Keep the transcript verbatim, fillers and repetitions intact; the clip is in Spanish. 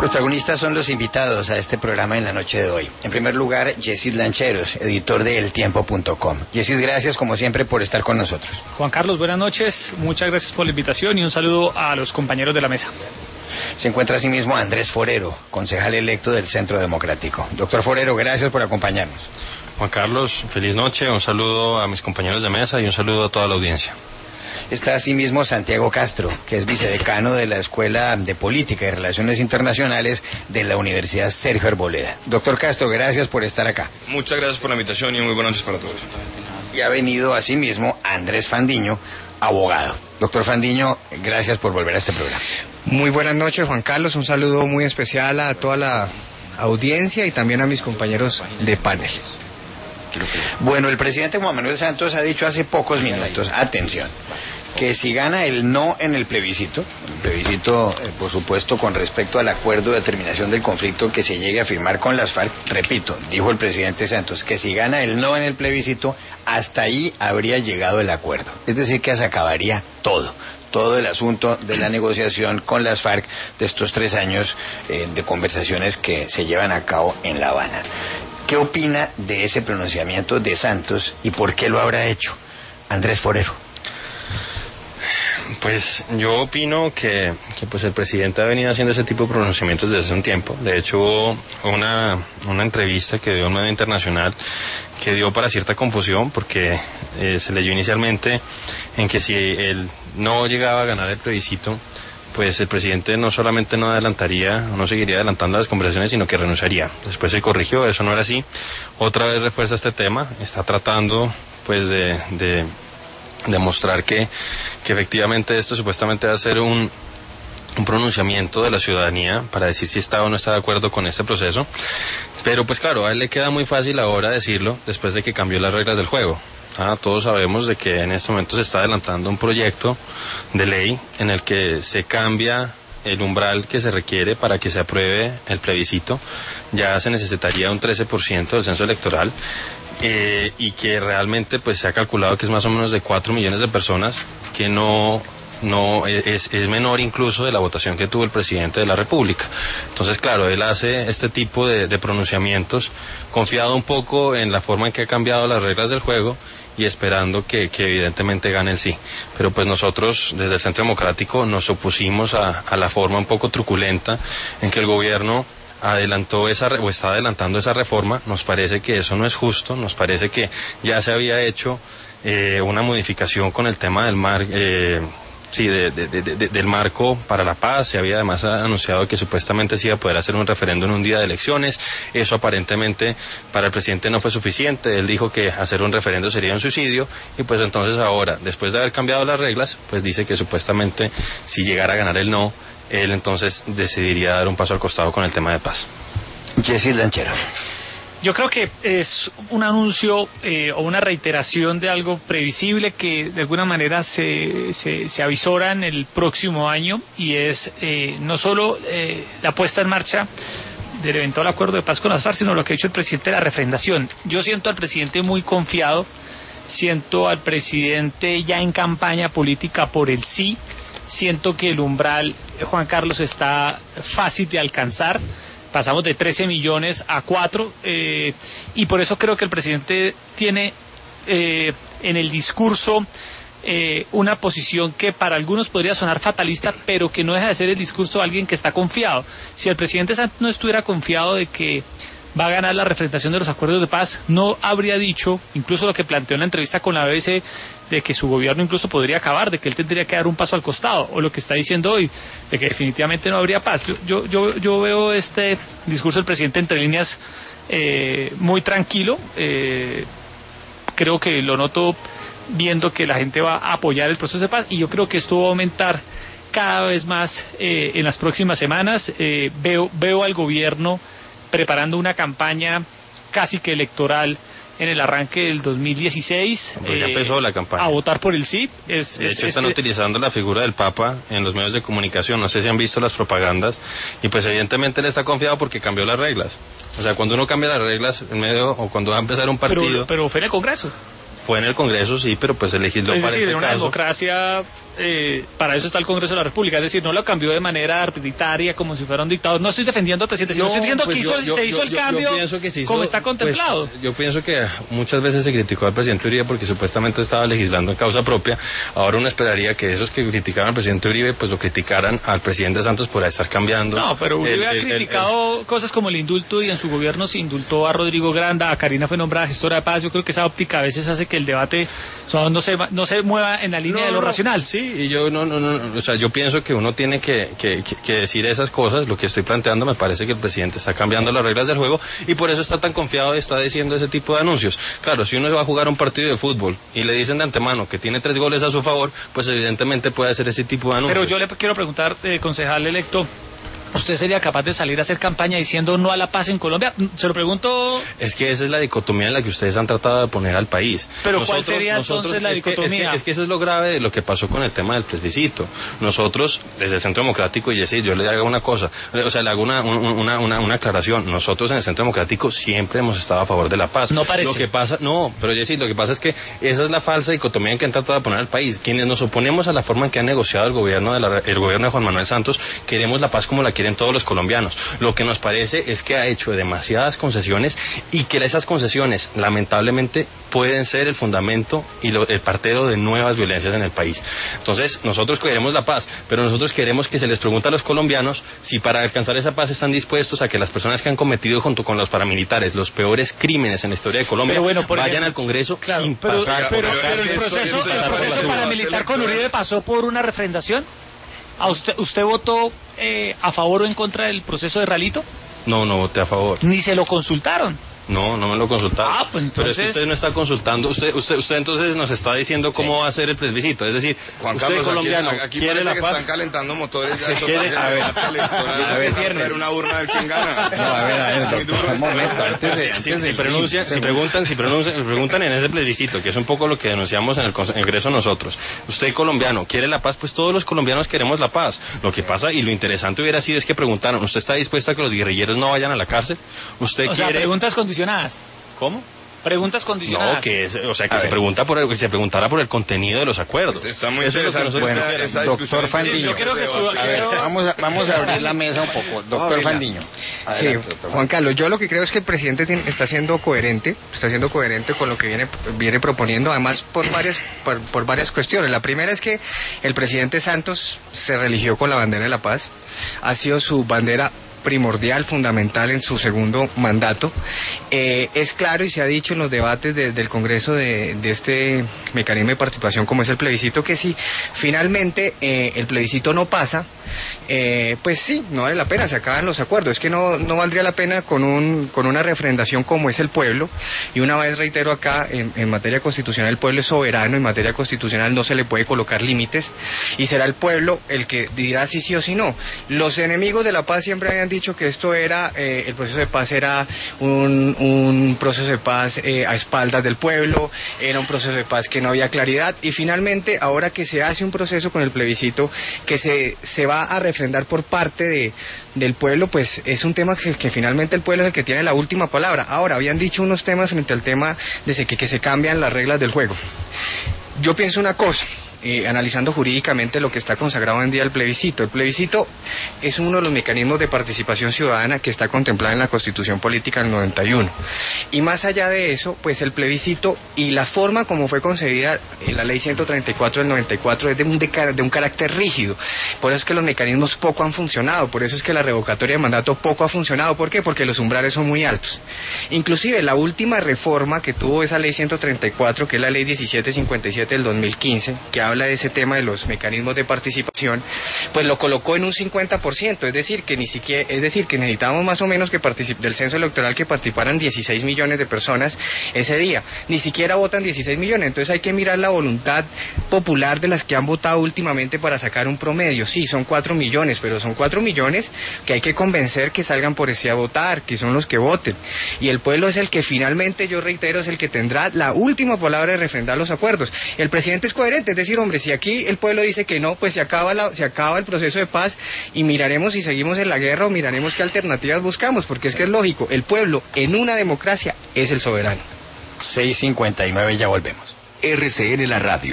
Protagonistas son los invitados a este programa en la noche de hoy. En primer lugar, Yesid Lancheros, editor de el tiempo punto com. Yesid, gracias como siempre por estar con nosotros. Juan Carlos, buenas noches. Muchas gracias por la invitación y un saludo a los compañeros de la mesa. Se encuentra asimismo Andrés Forero, concejal electo del Centro Democrático. Doctor Forero, gracias por acompañarnos. Juan Carlos, feliz noche, un saludo a mis compañeros de mesa y un saludo a toda la audiencia. Está asimismo Santiago Castro, que es vicedecano de la Escuela de Política y Relaciones Internacionales de la Universidad Sergio Arboleda. Doctor Castro, gracias por estar acá. Muchas gracias por la invitación y muy buenas noches para todos. Y ha venido asimismo Andrés Fandiño, abogado. Doctor Fandiño, gracias por volver a este programa. Muy buenas noches, Juan Carlos, un saludo muy especial a toda la audiencia y también a mis compañeros de panel. Bueno, el presidente Juan Manuel Santos ha dicho hace pocos minutos, atención, que si gana el no en el plebiscito, el plebiscito, eh, por supuesto, con respecto al acuerdo de terminación del conflicto que se llegue a firmar con las FARC, repito, dijo el presidente Santos, que si gana el no en el plebiscito, hasta ahí habría llegado el acuerdo. Es decir, que se acabaría todo. todo el asunto de la negociación con las FARC de estos tres años eh, de conversaciones que se llevan a cabo en La Habana. ¿Qué opina de ese pronunciamiento de Santos y por qué lo habrá hecho? Andrés Forero. Pues yo opino que, que pues el presidente ha venido haciendo ese tipo de pronunciamientos desde hace un tiempo. De hecho hubo una, una entrevista que dio un medio internacional que dio para cierta confusión porque eh, se leyó inicialmente en que si él no llegaba a ganar el plebiscito, pues el presidente no solamente no adelantaría, no seguiría adelantando las conversaciones, sino que renunciaría. Después se corrigió, eso no era así. Otra vez refuerza este tema, está tratando pues de, de demostrar que, que efectivamente esto supuestamente va a ser un, un pronunciamiento de la ciudadanía para decir si está o no está de acuerdo con este proceso. Pero pues claro, a él le queda muy fácil ahora decirlo después de que cambió las reglas del juego. Ah, todos sabemos de que en este momento se está adelantando un proyecto de ley en el que se cambia el umbral que se requiere para que se apruebe el plebiscito. Ya se necesitaría un trece por ciento del censo electoral eh, y que realmente pues se ha calculado que es más o menos de cuatro millones de personas, que no no es, es menor incluso de la votación que tuvo el presidente de la República. Entonces claro, él hace este tipo de, de pronunciamientos confiado un poco en la forma en que ha cambiado las reglas del juego y esperando que, que evidentemente gane el sí. Pero pues nosotros desde el Centro Democrático nos opusimos a, a la forma un poco truculenta en que el gobierno adelantó esa o está adelantando esa reforma. Nos parece que eso no es justo, nos parece que ya se había hecho eh, una modificación con el tema del mar eh, sí, de, de, de, de, del marco para la paz. Se había además anunciado que supuestamente se iba a poder hacer un referéndum en un día de elecciones. Eso aparentemente para el presidente no fue suficiente. Él dijo que hacer un referéndum sería un suicidio y pues entonces ahora, después de haber cambiado las reglas, pues dice que supuestamente si llegara a ganar el no, él entonces decidiría dar un paso al costado con el tema de paz. Yesid Lancheros. Yo creo que es un anuncio eh, o una reiteración de algo previsible que de alguna manera se, se, se avisora en el próximo año, y es eh, no solo eh, la puesta en marcha del eventual acuerdo de paz con las FARC, sino lo que ha hecho el presidente de la refrendación. Yo siento al presidente muy confiado, siento al presidente ya en campaña política por el sí, siento que el umbral, Juan Carlos, está fácil de alcanzar. Pasamos de trece millones a cuatro, eh, y por eso creo que el presidente tiene eh, en el discurso eh, una posición que para algunos podría sonar fatalista, pero que no deja de ser el discurso de alguien que está confiado. Si el presidente Santos no estuviera confiado de que va a ganar la refrendación de los acuerdos de paz, no habría dicho, incluso lo que planteó en la entrevista con la B B C, de que su gobierno incluso podría acabar, de que él tendría que dar un paso al costado, o lo que está diciendo hoy, de que definitivamente no habría paz. Yo, yo, yo, yo veo este discurso del presidente entre líneas eh, muy tranquilo, eh, creo que lo noto viendo que la gente va a apoyar el proceso de paz, y yo creo que esto va a aumentar cada vez más eh, en las próximas semanas. Eh, veo, veo al gobierno preparando una campaña casi que electoral en el arranque del dos mil dieciséis. Pues ya empezó eh, la campaña. A votar por el sí. Es, de es, hecho, es, están es, utilizando la figura del Papa en los medios de comunicación. No sé si han visto las propagandas. Y pues evidentemente él está confiado porque cambió las reglas. O sea, cuando uno cambia las reglas en medio, o cuando va a empezar un partido... Pero, pero fue en el Congreso. fue en el Congreso, sí, pero pues se legisló es para decir, este en una caso. democracia, eh, para eso está el Congreso de la República, es decir, no lo cambió de manera arbitraria como si fuera un dictador. No estoy defendiendo al presidente, sino No, estoy diciendo pues que yo, hizo el- yo, se hizo yo, el yo, cambio yo pienso que se hizo, como está contemplado. Pues, yo pienso que muchas veces se criticó al presidente Uribe porque supuestamente estaba legislando en causa propia. Ahora uno esperaría que esos que criticaban al presidente Uribe pues lo criticaran al presidente Santos por estar cambiando. No, pero Uribe el- ha el- el- criticado el- cosas como el indulto y en su gobierno se indultó a Rodrigo Granda, a Karina fue nombrada gestora de paz. Yo creo que esa óptica a veces hace que el debate o sea, no se no se mueva en la línea No, de lo no, racional. Sí, y yo no, no, no, o sea, yo pienso que uno tiene que, que, que, que decir esas cosas. Lo que estoy planteando, me parece que el presidente está cambiando las reglas del juego y por eso está tan confiado y está diciendo ese tipo de anuncios. Claro, si uno va a jugar un partido de fútbol y le dicen de antemano que tiene tres goles a su favor, pues evidentemente puede hacer ese tipo de anuncios. Pero yo le quiero preguntar, eh, concejal electo, ¿usted sería capaz de salir a hacer campaña diciendo no a la paz en Colombia? Se lo pregunto. Es que esa es la dicotomía en la que ustedes han tratado de poner al país. Pero ¿cuál sería entonces la es que- dicotomía? es, que, es que eso es lo grave de lo que pasó con el tema del plebiscito. Nosotros, desde el Centro Democrático, y decir, yo le hago una cosa, o sea, le hago una, una, una, una aclaración. Nosotros en el Centro Democrático siempre hemos estado a favor de la paz. No parece. Lo que pasa, no, pero Jessy, lo que pasa es que esa es la falsa dicotomía en que han tratado de poner al país. Quienes nos oponemos a la forma en que ha negociado el gobierno de la, el gobierno de Juan Manuel Santos, queremos la paz como la quieren todos los colombianos. Lo que nos parece es que ha hecho demasiadas concesiones y que esas concesiones, lamentablemente, pueden ser el fundamento y lo, el partero de nuevas violencias en el país. Entonces, nosotros queremos la paz, pero nosotros queremos que se les pregunte a los colombianos si para alcanzar esa paz están dispuestos a que las personas que han cometido junto con los paramilitares los peores crímenes en la historia de Colombia Pero bueno, por vayan ejemplo, al Congreso Claro, sin pero, pasar pero, por la pero cárcel. el proceso, esto- el esto- proceso esto- paramilitar con Uribe pasó por una refrendación. ¿A usted, usted votó eh, a favor o en contra del proceso de Ralito? No, no voté a favor. Ni se lo consultaron. No, no me lo consultaron. Ah, pues Pero es que entonces- usted no está consultando. Usted, usted, usted entonces nos está diciendo cómo va a ser el plebiscito. Es decir, Juan usted Carlos, colombiano aquí, aquí quiere parece la que paz. están calentando motores ya Sí, eso quiere- para a el ver, debate electoral. a ver, Vamos a hacer una urna de quién gana. No, a ver, a ver, Muy doctor, duro un este momento, debate. antes de, Si, antes si de- pronuncian, si preguntan, si pronuncian, preguntan en ese plebiscito, que es un poco lo que denunciamos en el Congreso nosotros. Usted colombiano quiere la paz, pues todos los colombianos queremos la paz. Lo que pasa y lo interesante hubiera sido es que preguntaron, ¿usted está dispuesto a que los guerrilleros no vayan a la cárcel? ¿Usted O sea, quiere? preguntas condicionadas. ¿Cómo? Preguntas condicionadas. No, que es, o sea, que A se ver. pregunta por el, que se preguntara por el contenido de los acuerdos. Está muy Eso es lo que interesante nosotros Bueno, esta, queremos. esta doctor discusión. Fandiño. Sí, yo creo que Este su- debate. A ver, Pero- vamos a, vamos a abrir la mesa un poco. Doctor venga. Fandiño. Sí, Adelante, doctor Juan Carlos, yo lo que creo es que el presidente tiene- está siendo coherente, está siendo coherente con lo que viene, viene proponiendo, además por varias, por, por varias cuestiones. La primera es que el presidente Santos se religió con la bandera de la paz, ha sido su bandera primordial, fundamental en su segundo mandato. Eh, es claro y se ha dicho en los debates de- del Congreso de, de este mecanismo de participación como es el plebiscito que si finalmente eh, el plebiscito no pasa, eh, pues sí, no vale la pena, se acaban los acuerdos. Es que no, no valdría la pena con, un, con una refrendación como es el pueblo. Y una vez reitero acá, en, en materia constitucional el pueblo es soberano, en materia constitucional no se le puede colocar límites y será el pueblo el que dirá si sí o si no. Los enemigos de la paz siempre habían dicho que esto era, eh, el proceso de paz era un, un proceso de paz eh, a espaldas del pueblo, era un proceso de paz que no había claridad y finalmente ahora que se hace un proceso con el plebiscito que se, se va a refrendar por parte de, del pueblo, pues es un tema que, que finalmente el pueblo es el que tiene la última palabra. Ahora, habían dicho unos temas frente al tema de que, que se cambian las reglas del juego. Yo pienso una cosa, eh, analizando jurídicamente lo que está consagrado hoy en día el plebiscito. El plebiscito es uno de los mecanismos de participación ciudadana que está contemplado en la Constitución Política del noventa y uno. Y más allá de eso, pues el plebiscito y la forma como fue concebida en la Ley ciento treinta y cuatro del noventa y cuatro es de un, de, de un carácter rígido. Por eso es que los mecanismos poco han funcionado, por eso es que la revocatoria de mandato poco ha funcionado. ¿Por qué? Porque los umbrales son muy altos. Inclusive la última reforma que tuvo esa Ley ciento treinta y cuatro, que es la Ley diecisiete cincuenta y siete del dos mil quince, que habla de ese tema de los mecanismos de participación, pues lo colocó en un cincuenta por ciento, es decir, que ni siquiera, es decir, que necesitábamos más o menos que particip- del censo electoral que participaran dieciséis millones de personas ese día. Ni siquiera votan dieciséis millones, entonces hay que mirar la voluntad popular de las que han votado últimamente para sacar un promedio. Sí, son cuatro millones, pero son cuatro millones que hay que convencer que salgan por ese a votar, que son los que voten. Y el pueblo es el que finalmente, yo reitero, es el que tendrá la última palabra de refrendar los acuerdos. El presidente es coherente, es decir, hombre, si aquí el pueblo dice que no, pues se acaba, la, se acaba el proceso de paz y miraremos si seguimos en la guerra o miraremos qué alternativas buscamos, porque es que es lógico, el pueblo en una democracia es el soberano. seis cincuenta y nueve, ya volvemos. R C N La Radio.